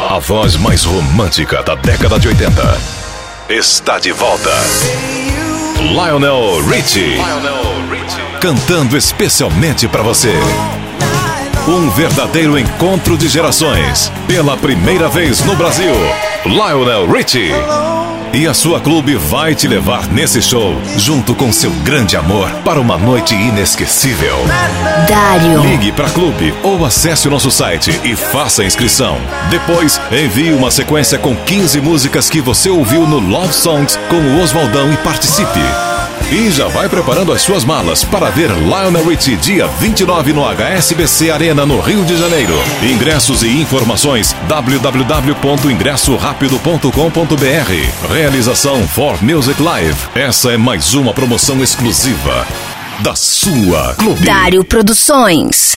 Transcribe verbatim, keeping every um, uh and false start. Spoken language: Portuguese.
A voz mais romântica da década de oitenta está de volta. Lionel Richie, cantando especialmente para você. Um verdadeiro encontro de gerações. Pela primeira vez no Brasil, Lionel Richie. E a sua clube vai te levar nesse show, junto com seu grande amor, para uma noite inesquecível. Dário. Ligue para clube ou acesse o nosso site e faça a inscrição. Depois, envie uma sequência com quinze músicas que você ouviu no Love Songs com o Oswaldão e participe. E já vai preparando as suas malas para ver Lionel Richie dia vinte e nove no H S B C Arena, no Rio de Janeiro. Ingressos e informações w w w ponto ingresso rápido ponto com ponto b r. Realização For Music Live. Essa é mais uma promoção exclusiva da sua Clube. Dário Produções.